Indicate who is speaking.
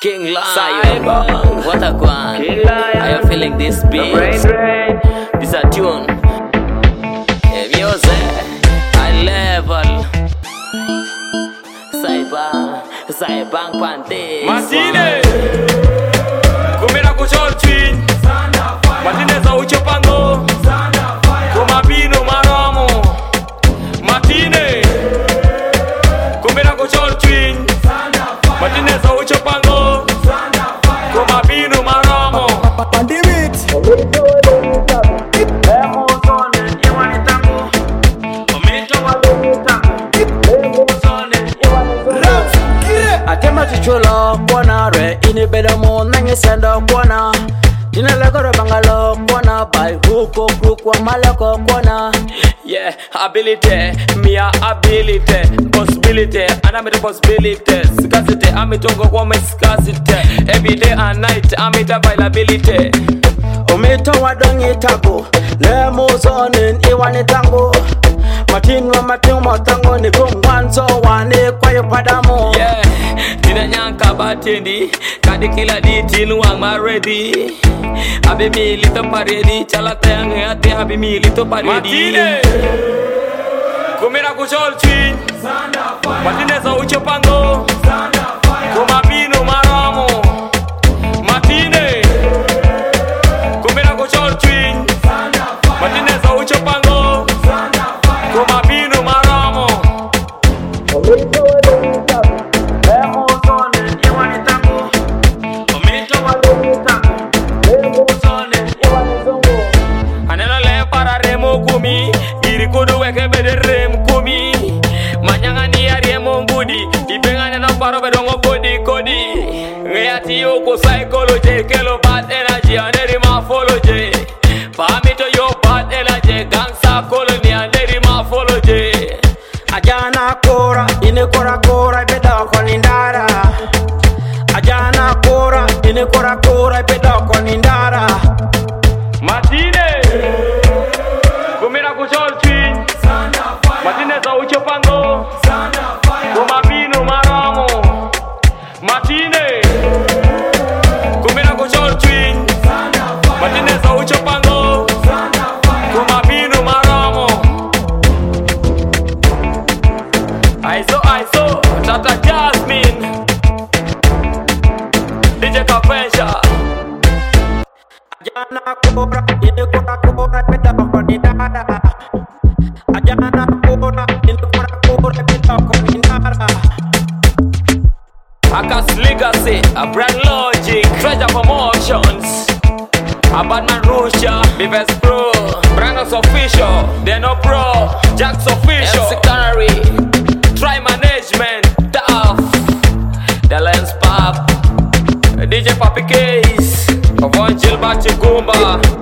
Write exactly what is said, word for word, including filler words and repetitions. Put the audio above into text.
Speaker 1: King Lion, what a guan. Are you feeling this beat? This a tune. Hey, music, high level. Saibang, Saibang Pante.
Speaker 2: Martine, kumira kuchol twin. Martine za uchopango. Kumabino maramo. Martine, kumira kuchol twin. Martine za uchopango. Kumabino maramo.
Speaker 3: Pandemic.
Speaker 4: Atema chichula kwana re ini beda mo nange senda kwana Dina lego re bangalo kwana by huko kwa malako kwana.
Speaker 2: Yeah, ability, me a ability, possibility, and I'm the possibility. Scarcity, I'm it to go my scarcity. Every day and night, I'm it availability.
Speaker 4: Ometa wadongi tago, le mo zonin iwani tango. Martin wa Martin mo tango ni kungwanzo wane kwa yo padamo.
Speaker 2: Yeah, dina nyanka batendi, kadi kila di tinu wang ready. Abi mi lito paredi, chala tayang ate abi mi lito paredi. Martine, kumira kuchol twin. Martine za uchopango. Kumabino maramo. Martine, kumira kuchol twin. Martine za uchopango. Kumabino maramo. Anela le para remo kumi, giri kudu weke bede rem kumi. Manyanga ni ari emo budi, ibengane na paro bedongo kodi kodi. Ngeyati yoko psychology, kelo bad energy, aneri morphology. Pamito yo bad energy, gangsta colony, aneri morphology.
Speaker 4: Ajana kora, ine kora kora, beda kwa nindara. Ajana kora, ine kora kora, beda kwa nindara.
Speaker 2: Martine, kumira kuchol twin. Martine za uchopango. Kumabino maramo. Martine, kumira kuchol twin. Martine za uchopango. Kumabino maramo. Aizo aizo, Tata Jasmine, D J Kafensha.
Speaker 4: Ajana kora, ine kora kora, beda kwa nindara. Ajana kora, ine kora kora, beda kwa nindara.
Speaker 2: Akas Legacy, a brand logic, treasure promotions. A Badman Rusha, Bivest Pro, Brandos official, they no pro, Jax official,
Speaker 1: M C Canary,
Speaker 2: Try management, tough, The Lions Pop, D J Papi Case, Avon Gilbert Chigumba.